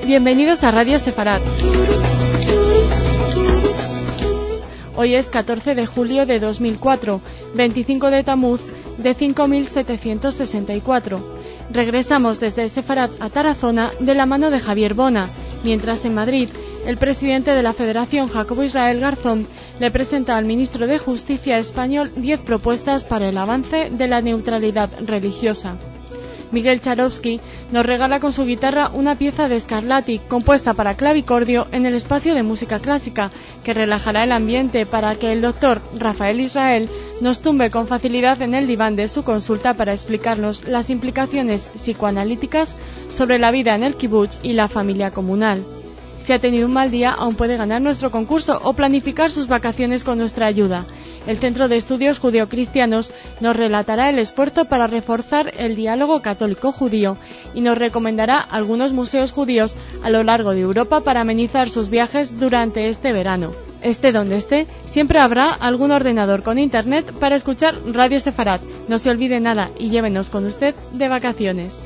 Bienvenidos a Radio Sefarad. Hoy es 14 de julio de 2004, 25 de Tamuz de 5764. Regresamos desde Sefarad a Tarazona de la mano de Javier Bona, mientras en Madrid el presidente de la Federación, Jacobo Israel Garzón, le presenta al ministro de Justicia español 10 propuestas para el avance de la neutralidad religiosa. Miguel Charovsky nos regala con su guitarra una pieza de Scarlatti compuesta para clavicordio en el espacio de música clásica, que relajará el ambiente para que el doctor Rafael Israel nos tumbe con facilidad en el diván de su consulta para explicarnos las implicaciones psicoanalíticas sobre la vida en el kibutz y la familia comunal. Si ha tenido un mal día, aún puede ganar nuestro concurso o planificar sus vacaciones con nuestra ayuda. El Centro de Estudios Judeocristianos nos relatará el esfuerzo para reforzar el diálogo católico-judío y nos recomendará algunos museos judíos a lo largo de Europa para amenizar sus viajes durante este verano. Esté donde esté, siempre habrá algún ordenador con internet para escuchar Radio Sefarad. No se olvide nada y llévenos con usted de vacaciones.